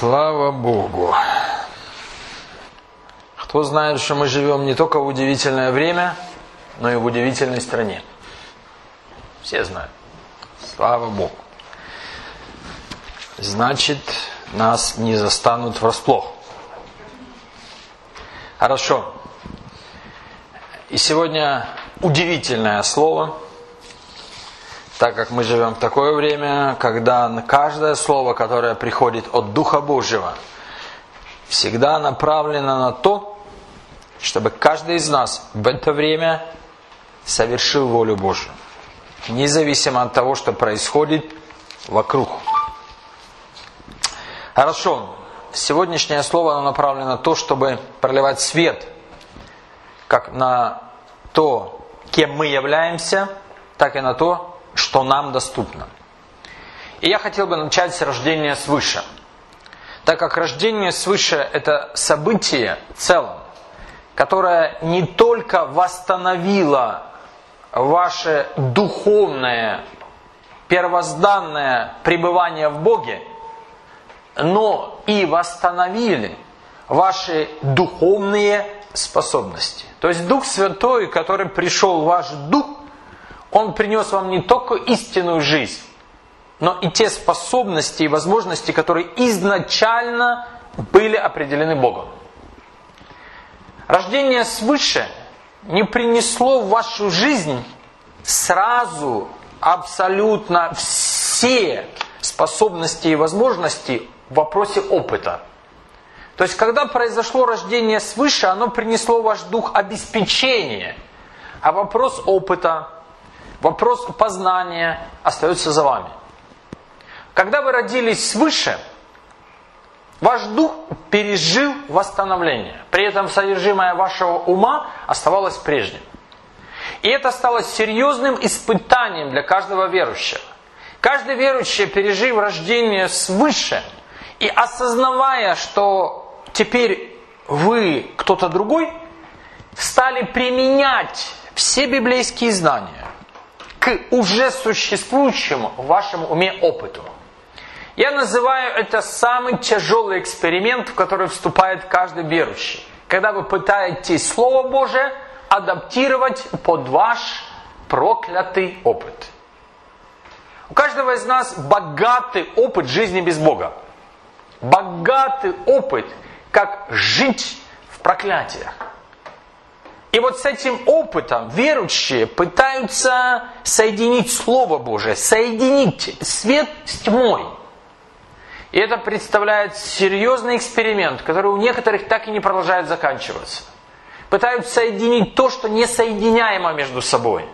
Слава Богу! Кто знает, что мы живем не только в удивительное время, но и в удивительной стране? Все знают. Слава Богу! Значит, нас не застанут врасплох. Хорошо. И сегодня удивительное слово, так как мы живем в такое время, когда каждое слово, которое приходит от Духа Божьего, всегда направлено на то, чтобы каждый из нас в это время совершил волю Божью, независимо от того, что происходит вокруг. Хорошо. Сегодняшнее слово направлено на то, чтобы проливать свет как на то, кем мы являемся, так и на то, что нам доступно. И я хотел бы начать с рождения свыше. Так как рождение свыше – это событие в целом, которое не только восстановило ваше духовное, первозданное пребывание в Боге, но и восстановили ваши духовные способности. То есть Дух Святой, который пришел в ваш дух, Он принес вам не только истинную жизнь, но и те способности и возможности, которые изначально были определены Богом. Рождение свыше не принесло в вашу жизнь сразу абсолютно все способности и возможности в вопросе опыта. То есть, когда произошло рождение свыше, оно принесло в ваш дух обеспечение, а вопрос опыта, вопрос познания остается за вами. Когда вы родились свыше, ваш дух пережил восстановление. При этом содержимое вашего ума оставалось прежним. И это стало серьезным испытанием для каждого верующего. Каждый верующий, пережив рождение свыше и осознавая, что теперь вы кто-то другой, стали применять все библейские знания к уже существующему в вашем уме опыту. Я называю это самый тяжелый эксперимент, в который вступает каждый верующий. Когда вы пытаетесь Слово Божие адаптировать под ваш проклятый опыт. У каждого из нас богатый опыт жизни без Бога. Богатый опыт, как жить в проклятиях. И вот с этим опытом верующие пытаются соединить Слово Божие, соединить свет с тьмой. И это представляет серьезный эксперимент, который у некоторых так и не продолжает заканчиваться. Пытаются соединить то, что несоединяемо между собой.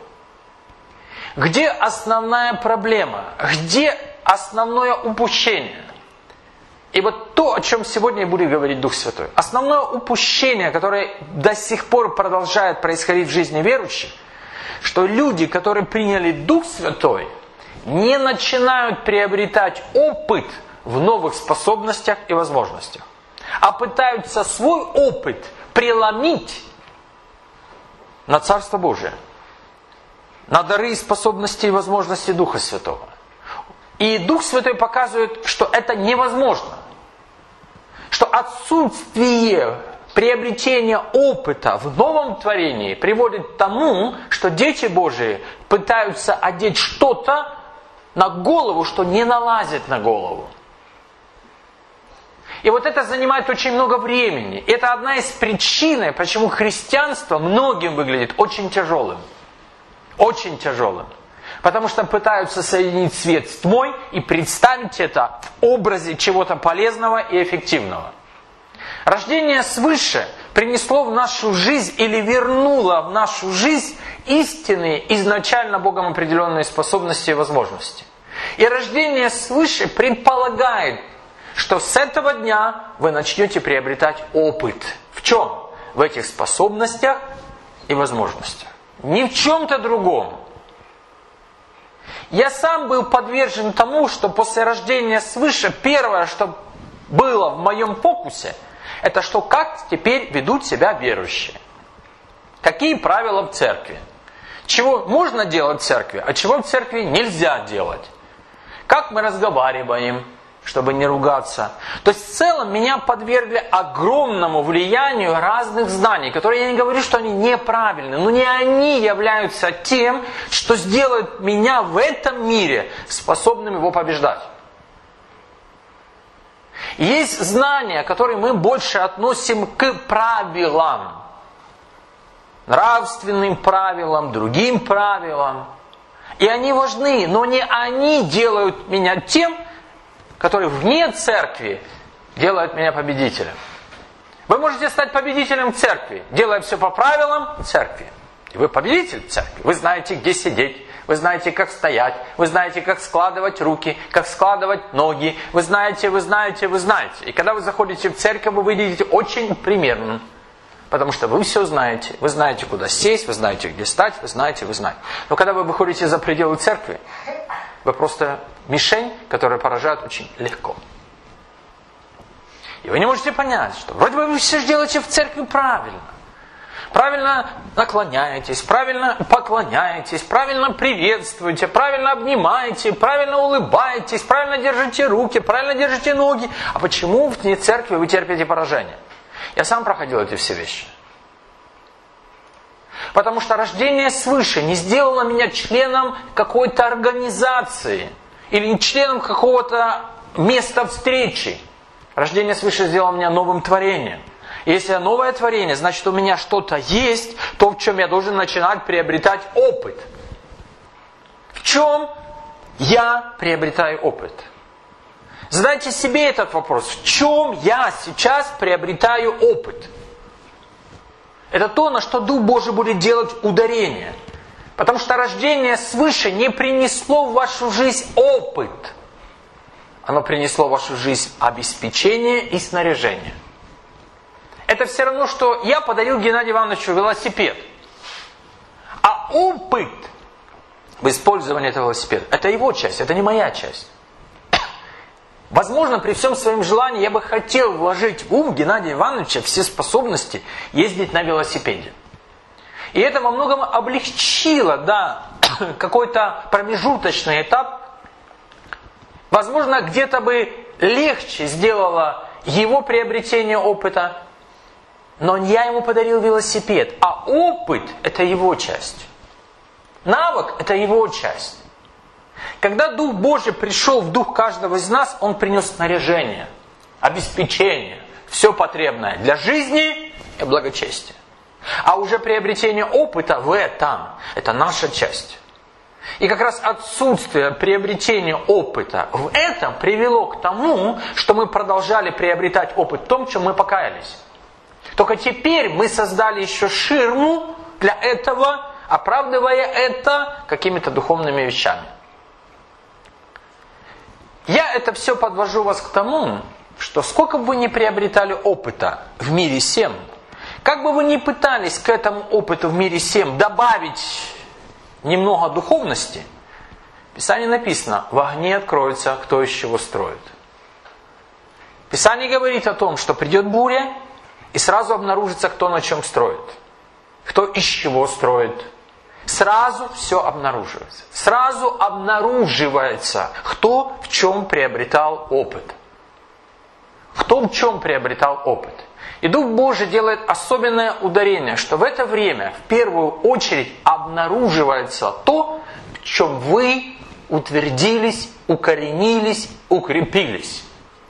Где основная проблема? Где основное упущение? И вот то, о чем сегодня будет говорить Дух Святой. Основное упущение, которое до сих пор продолжает происходить в жизни верующих, что люди, которые приняли Дух Святой, не начинают приобретать опыт в новых способностях и возможностях, а пытаются свой опыт преломить на Царство Божие, на дары и способности и возможности Духа Святого. И Дух Святой показывает, что это невозможно. Что отсутствие приобретения опыта в новом творении приводит к тому, что дети Божии пытаются одеть что-то на голову, что не налазит на голову. И вот это занимает очень много времени. Это одна из причин, почему христианство многим выглядит очень тяжелым. Очень тяжелым. Потому что пытаются соединить свет с тьмой и представить это в образе чего-то полезного и эффективного. Рождение свыше принесло в нашу жизнь или вернуло в нашу жизнь истинные, изначально Богом определенные способности и возможности. И рождение свыше предполагает, что с этого дня вы начнете приобретать опыт. В чем? В этих способностях и возможностях. Не в чем-то другом. Я сам был подвержен тому, что после рождения свыше первое, что было в моем фокусе, это что как теперь ведут себя верующие. Какие правила в церкви. Чего можно делать в церкви, а чего в церкви нельзя делать. Как мы разговариваем, чтобы не ругаться. То есть в целом меня подвергли огромному влиянию разных знаний, которые я не говорю, что они неправильны, но не они являются тем, что сделает меня в этом мире способным его побеждать. Есть знания, которые мы больше относим к правилам, нравственным правилам, другим правилам. И они важны, но не они делают меня тем, который вне церкви делает меня победителем. Вы можете стать победителем в церкви, делая все по правилам церкви. И вы победитель в церкви. Вы знаете, где сидеть, вы знаете, как стоять, вы знаете, как складывать руки, как складывать ноги. Вы знаете. И когда вы заходите в церковь, вы выглядите очень примерным. Потому что вы все знаете. Вы знаете, куда сесть, вы знаете, где стать, вы знаете. Но когда вы выходите за пределы церкви, вы просто мишень, которая поражает очень легко. И вы не можете понять, что вроде бы вы все делаете в церкви правильно. Правильно наклоняетесь, правильно поклоняетесь, правильно приветствуете, правильно обнимаете, правильно улыбаетесь, правильно держите руки, правильно держите ноги. А почему вне церкви вы терпите поражение? Я сам проходил эти все вещи. Потому что рождение свыше не сделало меня членом какой-то организации или членом какого-то места встречи. Рождение свыше сделало меня новым творением. И если я новое творение, значит у меня что-то есть, то в чем я должен начинать приобретать опыт. В чем я приобретаю опыт? Задайте себе этот вопрос. В чем я сейчас приобретаю опыт? Это то, на что Дух Божий будет делать ударение. Потому что рождение свыше не принесло в вашу жизнь опыт. Оно принесло в вашу жизнь обеспечение и снаряжение. Это все равно, что я подарил Геннадию Ивановичу велосипед. А опыт в использовании этого велосипеда, это его часть, это не моя часть. Возможно, при всем своем желании я бы хотел вложить в ум Геннадия Ивановича все способности ездить на велосипеде. И это во многом облегчило, какой-то промежуточный этап. Возможно, где-то бы легче сделало его приобретение опыта, но я ему подарил велосипед, а опыт – это его часть. Навык – это его часть. Когда Дух Божий пришел в дух каждого из нас, Он принес снаряжение, обеспечение, все потребное для жизни и благочестия. А уже приобретение опыта в этом – это наша часть. И как раз отсутствие приобретения опыта в этом привело к тому, что мы продолжали приобретать опыт в том, в чем мы покаялись. Только теперь мы создали еще ширму для этого, оправдывая это какими-то духовными вещами. Я это все подвожу вас к тому, что сколько бы вы ни приобретали опыта в мире сем, как бы вы ни пытались к этому опыту в мире сем добавить немного духовности, в Писании написано: в огне откроется, кто из чего строит. Писание говорит о том, что придет буря, и сразу обнаружится, кто на чем строит, кто из чего строит. Сразу все обнаруживается. Сразу обнаруживается, кто в чем приобретал опыт. Кто в чем приобретал опыт. И Дух Божий делает особенное ударение, что в это время в первую очередь обнаруживается то, в чем вы утвердились, укоренились, укрепились.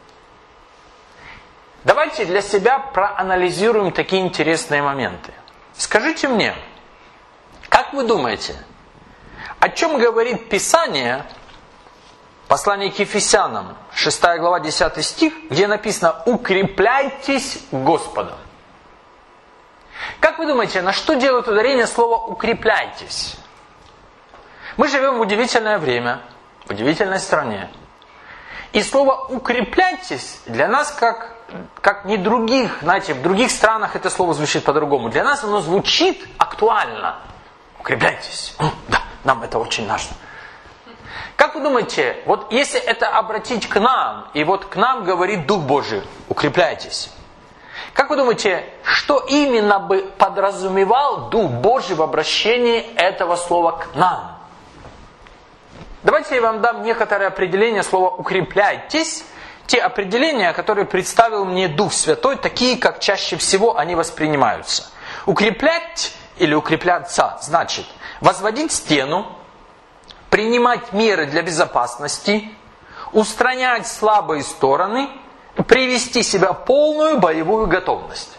Давайте для себя проанализируем такие интересные моменты. Скажите мне, как вы думаете, о чем говорит Писание, послание к Ефесянам, 6 глава, 10 стих, где написано «Укрепляйтесь Господом». Как вы думаете, на что делает ударение слово «укрепляйтесь»? Мы живем в удивительное время, в удивительной стране. И слово «укрепляйтесь» для нас как не других, знаете, в других странах это слово звучит по-другому. Для нас оно звучит актуально. Укрепляйтесь. Да, нам это очень важно. Как вы думаете, вот если это обратить к нам, и вот к нам говорит Дух Божий, укрепляйтесь. Как вы думаете, что именно бы подразумевал Дух Божий в обращении этого слова к нам? Давайте я вам дам некоторое определение слова «укрепляйтесь», те определения, которые представил мне Дух Святой, такие, как чаще всего они воспринимаются. Укреплять или укрепляться значит возводить стену, принимать меры для безопасности, устранять слабые стороны, привести себя в полную боевую готовность.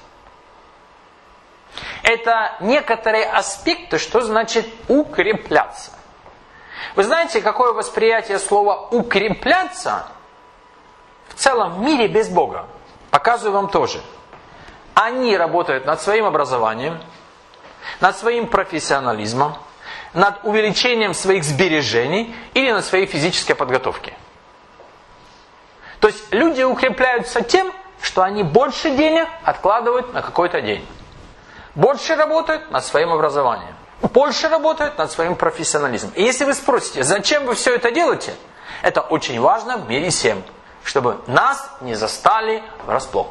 Это некоторые аспекты, что значит укрепляться. Вы знаете, какое восприятие слова «укрепляться» в целом мире без Бога? Показываю вам тоже. Они работают над своим образованием, над своим профессионализмом, над увеличением своих сбережений или над своей физической подготовкой. То есть люди укрепляются тем, что они больше денег откладывают на какой-то день. Больше работают над своим образованием. Больше работают над своим профессионализмом. И если вы спросите, зачем вы все это делаете, это очень важно в мире всем, чтобы нас не застали врасплох.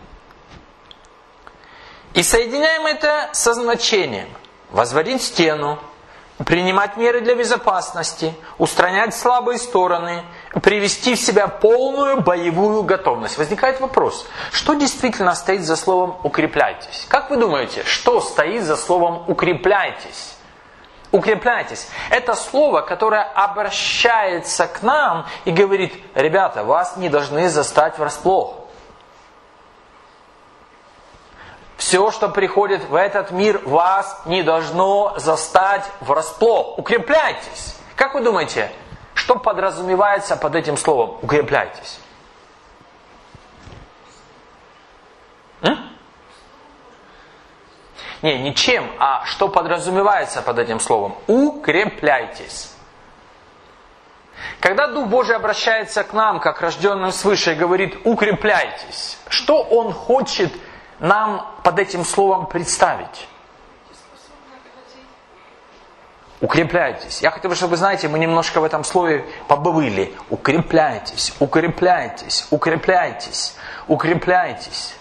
И соединяем это со значением возводить стену, принимать меры для безопасности, устранять слабые стороны, привести в себя полную боевую готовность. Возникает вопрос, что действительно стоит за словом «укрепляйтесь»? Как вы думаете, что стоит за словом «укрепляйтесь»? Укрепляйтесь. Это слово, которое обращается к нам и говорит: ребята, вас не должны застать врасплох. Все, что приходит в этот мир, вас не должно застать врасплох. Укрепляйтесь. Как вы думаете, что подразумевается под этим словом «укрепляйтесь»? Не, ничем, а что подразумевается под этим словом? Укрепляйтесь. Когда Дух Божий обращается к нам, как рожденным свыше, и говорит «укрепляйтесь», что Он хочет нам под этим словом представить? Укрепляйтесь. Я хотел бы, чтобы вы знаете, мы немножко в этом слове побывали. Укрепляйтесь, укрепляйтесь, укрепляйтесь, укрепляйтесь.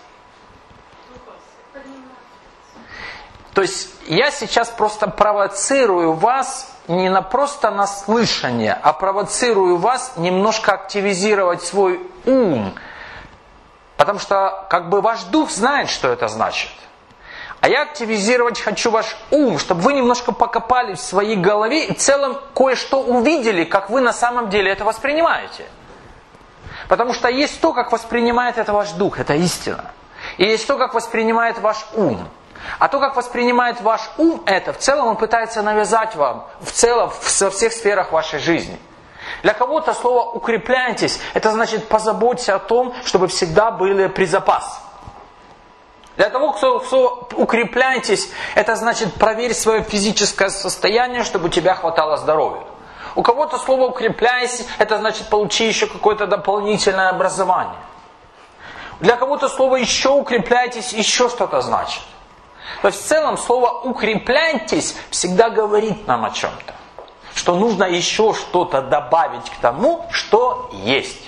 То есть я сейчас просто провоцирую вас не просто на слышание, а провоцирую вас немножко активизировать свой ум. Потому что как бы ваш дух знает, что это значит. А я активизировать хочу ваш ум, чтобы вы немножко покопали в своей голове и в целом кое-что увидели, как вы на самом деле это воспринимаете. Потому что есть то, как воспринимает это ваш дух, это истина. И есть то, как воспринимает ваш ум. А то, как воспринимает ваш ум это, в целом он пытается навязать вам, в целом, во всех сферах вашей жизни. Для кого-то слово «укрепляйтесь» это значит позаботься о том, чтобы всегда был призапас. Для того, кто «укрепляйтесь», это значит проверь свое физическое состояние, чтобы у тебя хватало здоровья. У кого-то слово «укрепляйся» это значит получи еще какое-то дополнительное образование. Для кого-то слово «еще укрепляйтесь» еще что-то значит. То есть в целом слово «укрепляйтесь» всегда говорит нам о чем-то. Что нужно еще что-то добавить к тому, что есть.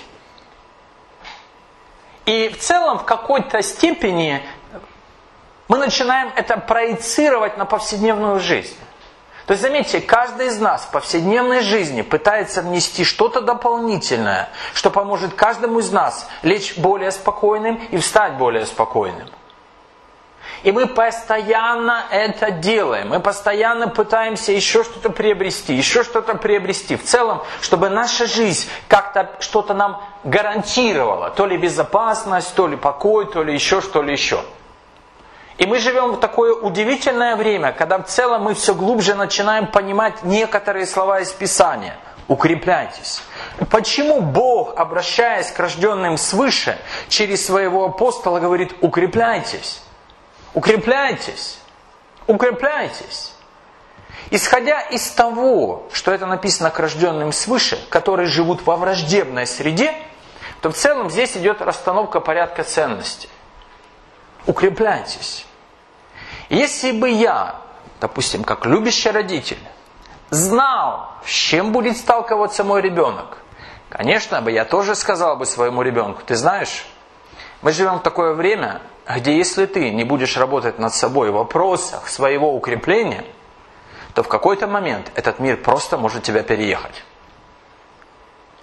И в целом в какой-то степени мы начинаем это проецировать на повседневную жизнь. То есть заметьте, каждый из нас в повседневной жизни пытается внести что-то дополнительное, что поможет каждому из нас лечь более спокойным и встать более спокойным. И мы постоянно это делаем. Мы постоянно пытаемся еще что-то приобрести, В целом, чтобы наша жизнь как-то что-то нам гарантировала. То ли безопасность, то ли покой, то ли еще, что ли еще. И мы живем в такое удивительное время, когда в целом мы все глубже начинаем понимать некоторые слова из Писания. Укрепляйтесь. Почему Бог, обращаясь к рожденным свыше, через своего апостола говорит «укрепляйтесь»? Укрепляйтесь, укрепляйтесь. Исходя из того, что это написано к рожденным свыше, которые живут во враждебной среде, то в целом здесь идет расстановка порядка ценностей. Укрепляйтесь. Если бы я, допустим, как любящий родитель, знал, с чем будет сталкиваться мой ребенок, конечно бы я тоже сказал бы своему ребенку: ты знаешь, мы живем в такое время, где если ты не будешь работать над собой в вопросах своего укрепления, то в какой-то момент этот мир просто может тебя переехать.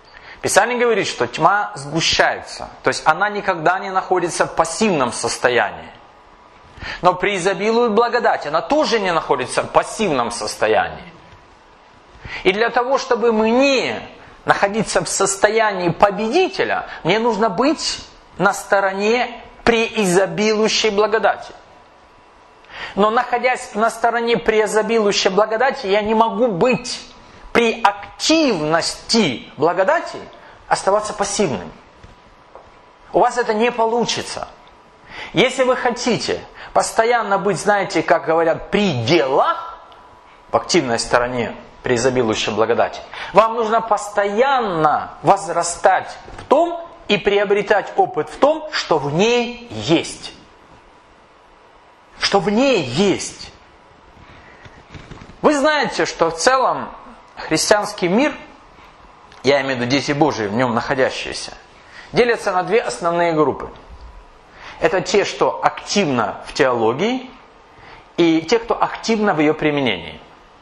Писание говорит, что тьма сгущается. То есть она никогда не находится в пассивном состоянии. Но преизобилует благодать. Она тоже не находится в пассивном состоянии. И для того, чтобы мне находиться в состоянии победителя, мне нужно быть на стороне преизобилующей благодати. Но находясь на стороне преизобилующей благодати, я не могу быть при активности благодати оставаться пассивным. У вас это не получится. Если вы хотите постоянно быть, знаете, как говорят, при делах, в активной стороне преизобилующей благодати, вам нужно постоянно возрастать в том и приобретать опыт в том, что в ней есть. Что в ней есть. Вы знаете, что в целом христианский мир, я имею в виду дети Божии, в нем находящиеся, делятся на две основные группы. Это те, что активно в теологии, и те, кто активно в ее применении.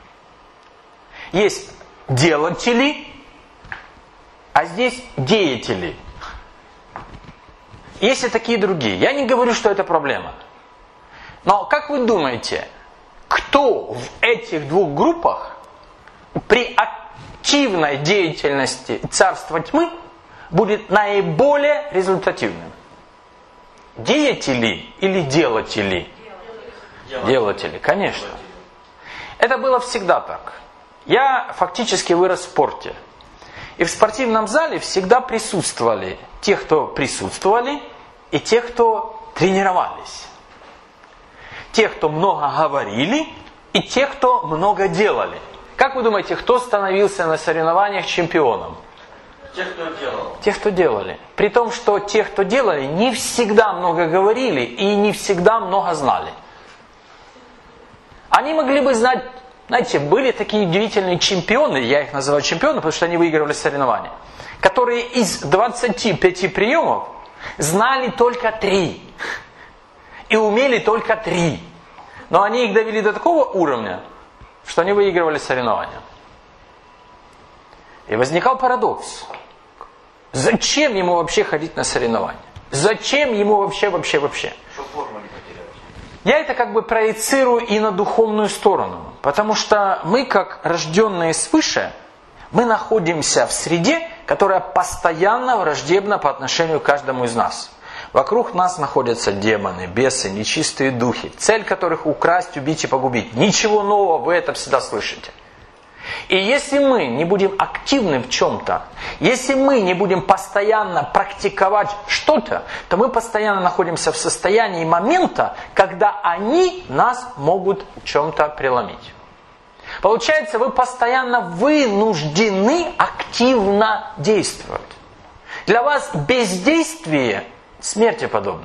Есть делатели, а здесь деятели. Есть и такие другие. Я не говорю, что это проблема. Но как вы думаете, кто в этих двух группах при активной деятельности царства тьмы будет наиболее результативным? Деятели или делатели? Делатели, конечно. Это было всегда так. Я фактически вырос в спорте. И в спортивном зале всегда присутствовали те, кто присутствовали, и те, кто тренировались. Те, кто много говорили, и те, кто много делали. Как вы думаете, кто становился на соревнованиях чемпионом? Те, кто делал. Те, кто делали. При том, что те, кто делали, не всегда много говорили и не всегда много знали. Они могли бы знать, знаете, были такие удивительные чемпионы, я их называю чемпионы, потому что они выигрывали соревнования, которые из 25 приемов знали только 3. И умели только 3. Но они их довели до такого уровня, что они выигрывали соревнования. И возникал парадокс. Зачем ему вообще ходить на соревнования? Зачем ему вообще? Что форму не потерять. Я это как бы проецирую и на духовную сторону. Потому что мы, как рожденные свыше, мы находимся в среде, которая постоянно враждебна по отношению к каждому из нас. Вокруг нас находятся демоны, бесы, нечистые духи, цель которых украсть, убить и погубить. Ничего нового, вы это всегда слышите. И если мы не будем активны в чем-то, если мы не будем постоянно практиковать что-то, то мы постоянно находимся в состоянии момента, когда они нас могут в чем-то преломить. Получается, вы постоянно вынуждены активно действовать. Для вас бездействие смерти подобно.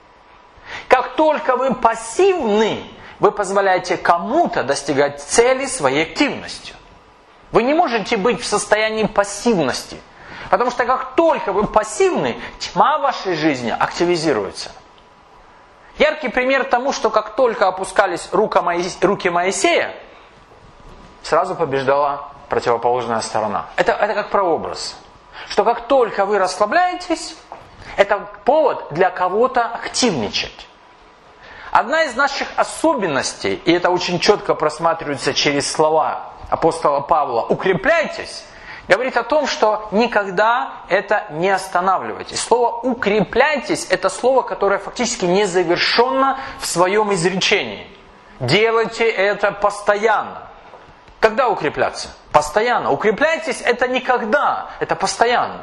Как только вы пассивны, вы позволяете кому-то достигать цели своей активностью. Вы не можете быть в состоянии пассивности. Потому что как только вы пассивны, тьма в вашей жизни активизируется. Яркий пример тому, что как только опускались руки Моисея, сразу побеждала противоположная сторона. Это как прообраз. Что как только вы расслабляетесь, это повод для кого-то активничать. Одна из наших особенностей, и это очень четко просматривается через слова апостола Павла, «укрепляйтесь», говорит о том, что никогда это не останавливайтесь. Слово «укрепляйтесь» это слово, которое фактически незавершенно в своем изречении. Делайте это постоянно. Когда укрепляться? Постоянно. Укрепляйтесь это никогда, это постоянно.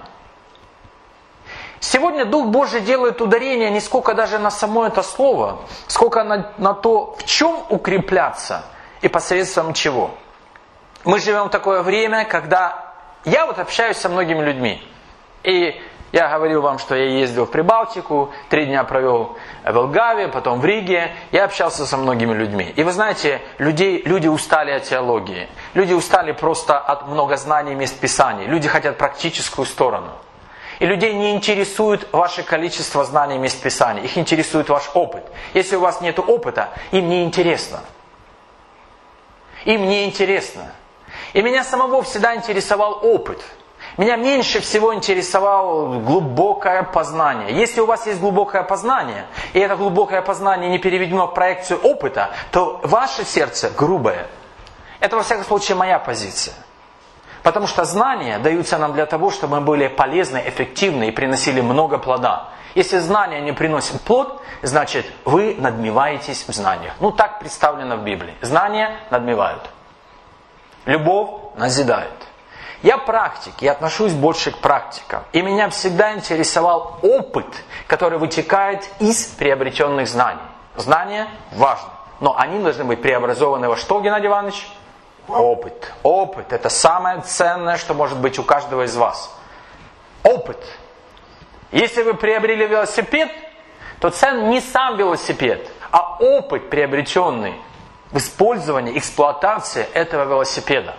Сегодня Дух Божий делает ударение не сколько даже на само это слово, сколько на то, в чем укрепляться и посредством чего. Мы живем в такое время, когда я общаюсь со многими людьми. И я говорил вам, что я ездил в Прибалтику, 3 дня провел в Елгаве, потом в Риге. Я общался со многими людьми. И вы знаете, люди устали от теологии. Люди устали просто от многознаний мест Писаний. Люди хотят практическую сторону. И людей не интересует ваше количество знаний мест Писаний. Их интересует ваш опыт. Если у вас нет опыта, им не интересно. Им не интересно. И меня самого всегда интересовал опыт. Меня меньше всего интересовало глубокое познание. Если у вас есть глубокое познание, и это глубокое познание не переведено в проекцию опыта, то ваше сердце грубое. Это, во всяком случае, моя позиция. Потому что знания даются нам для того, чтобы мы были полезны, эффективны и приносили много плода. Если знания не приносят плод, значит вы надмеваетесь в знаниях. Так представлено в Библии. Знания надмевают. Любовь назидает. Я практик, я отношусь больше к практикам. И меня всегда интересовал опыт, который вытекает из приобретенных знаний. Знания важны, но они должны быть преобразованы во что, Геннадий Иванович? Опыт. Опыт – это самое ценное, что может быть у каждого из вас. Опыт. Если вы приобрели велосипед, то ценен не сам велосипед, а опыт, приобретенный в использовании, эксплуатации этого велосипеда.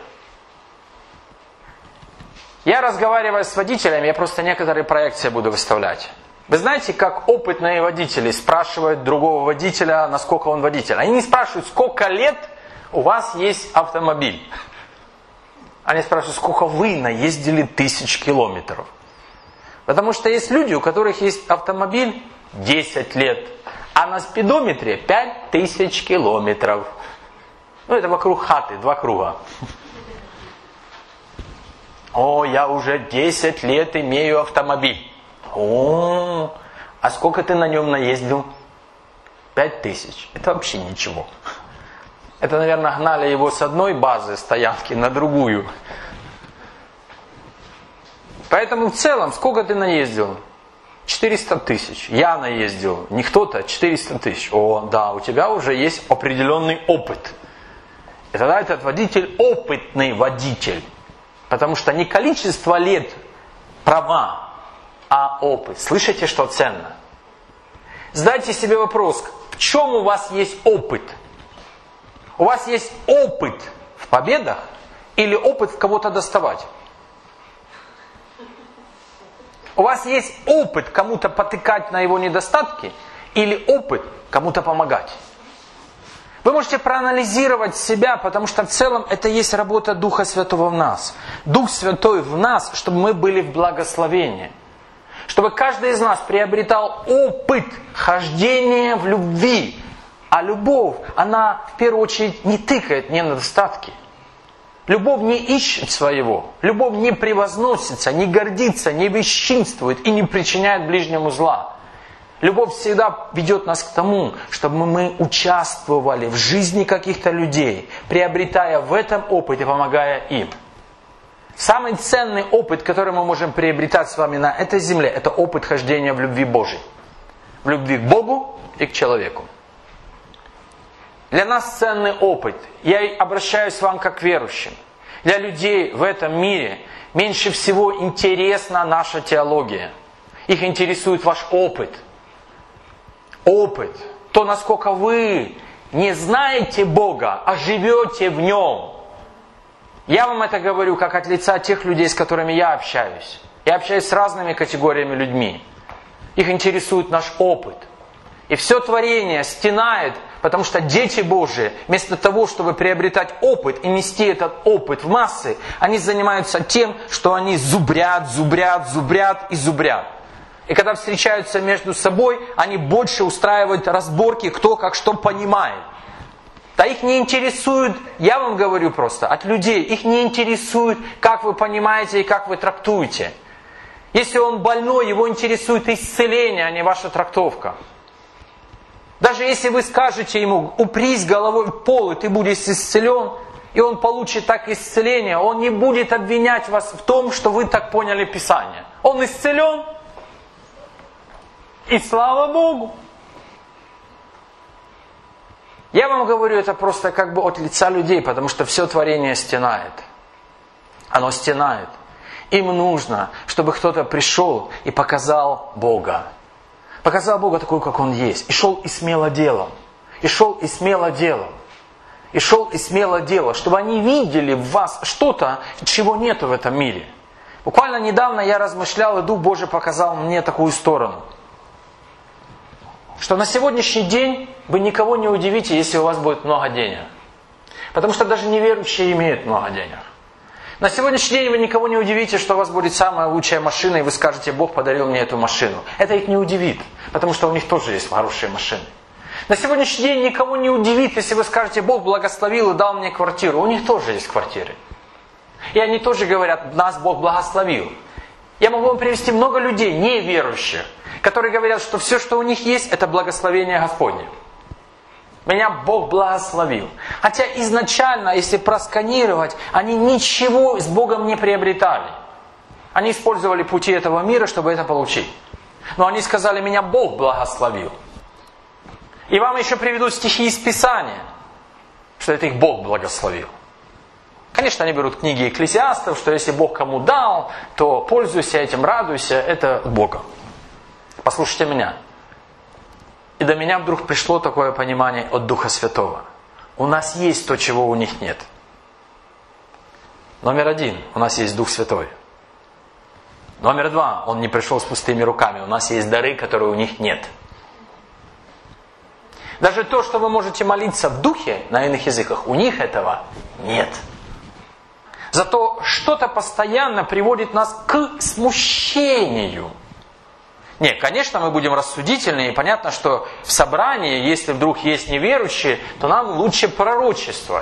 Я разговариваю с водителями, я просто некоторые проекции буду выставлять. Вы знаете, как опытные водители спрашивают другого водителя, насколько он водитель? Они не спрашивают, сколько лет у вас есть автомобиль. Они спрашивают, сколько вы наездили 1000 километров. Потому что есть люди, у которых есть автомобиль 10 лет, а на спидометре 5000 километров. Это вокруг хаты, 2 круга. О, я уже 10 лет имею автомобиль. О, а сколько ты на нем наездил? 5000. Это вообще ничего. Это, наверное, гнали его с одной базы стоянки на другую. Поэтому в целом, сколько ты наездил? 400 тысяч. Я наездил. Не кто-то, 400 тысяч. О, да, у тебя уже есть определенный опыт. И тогда этот водитель опытный водитель. Потому что не количество лет права, а опыт. Слышите, что ценно? Задайте себе вопрос, в чем у вас есть опыт? У вас есть опыт в победах или опыт в кого-то доставать? У вас есть опыт кому-то потыкать на его недостатки или опыт кому-то помогать? Вы можете проанализировать себя, потому что в целом это есть работа Духа Святого в нас. Дух Святой в нас, чтобы мы были в благословении. Чтобы каждый из нас приобретал опыт хождения в любви. А любовь, она в первую очередь не тыкает мне на недостатки. Любовь не ищет своего. Любовь не превозносится, не гордится, не бесчинствует и не причиняет ближнему зла. Любовь всегда ведет нас к тому, чтобы мы участвовали в жизни каких-то людей, приобретая в этом опыте, помогая им. Самый ценный опыт, который мы можем приобретать с вами на этой земле, это опыт хождения в любви Божьей. В любви к Богу и к человеку. Для нас ценный опыт. Я обращаюсь к вам как к верующим. Для людей в этом мире меньше всего интересна наша теология. Их интересует ваш опыт. Опыт. То, насколько вы не знаете Бога, а живете в Нем. Я вам это говорю как от лица тех людей, с которыми я общаюсь. Я общаюсь с разными категориями людьми. Их интересует наш опыт. И все творение стенает, потому что дети Божии, вместо того, чтобы приобретать опыт и нести этот опыт в массы, они занимаются тем, что они зубрят. И когда встречаются между собой, они больше устраивают разборки, кто как что понимает. Да их не интересует, я вам говорю просто, от людей, их не интересует, как вы понимаете и как вы трактуете. Если он больной, его интересует исцеление, а не ваша трактовка. Даже если вы скажете ему, упрись головой в пол, и ты будешь исцелен, и он получит так исцеление, он не будет обвинять вас в том, что вы так поняли Писание. Он исцелен, и слава Богу. Я вам говорю это просто как бы от лица людей, потому что все творение стенает. Оно стенает. Им нужно, чтобы кто-то пришел и показал Бога. Показал Бога такой, как Он есть. И шел и смело делал. И шел и смело делал. И шел и смело делал. Чтобы они видели в вас что-то, чего нету в этом мире. Буквально недавно я размышлял, и Дух Божий показал мне такую сторону. Что на сегодняшний день вы никого не удивите, если у вас будет много денег. Потому что даже неверующие имеют много денег. На сегодняшний день вы никого не удивите, что у вас будет самая лучшая машина, и вы скажете: Бог подарил мне эту машину. Это их не удивит, потому что у них тоже есть хорошие машины. На сегодняшний день никого не удивит, если вы скажете: Бог благословил и дал мне квартиру. У них тоже есть квартиры. И они тоже говорят: нас Бог благословил. Я могу вам привести много людей, неверующих, которые говорят, что все, что у них есть, это благословение Господне. Меня Бог благословил. Хотя изначально, если просканировать, они ничего с Богом не приобретали. Они использовали пути этого мира, чтобы это получить. Но они сказали: меня Бог благословил. И вам еще приведут стихи из Писания, что это их Бог благословил. Конечно, они берут книги Экклесиастов, что если Бог кому дал, то пользуйся этим, радуйся, это от Бога. Послушайте меня. И до меня вдруг пришло такое понимание от Духа Святого. У нас есть то, чего у них нет. Номер один, у нас есть Дух Святой. Номер два, Он не пришел с пустыми руками. У нас есть дары, которые у них нет. Даже то, что вы можете молиться в Духе на иных языках, у них этого нет. Зато что-то постоянно приводит нас к смущению. Нет, конечно, мы будем рассудительны, и понятно, что в собрании, если вдруг есть неверующие, то нам лучше пророчествовать.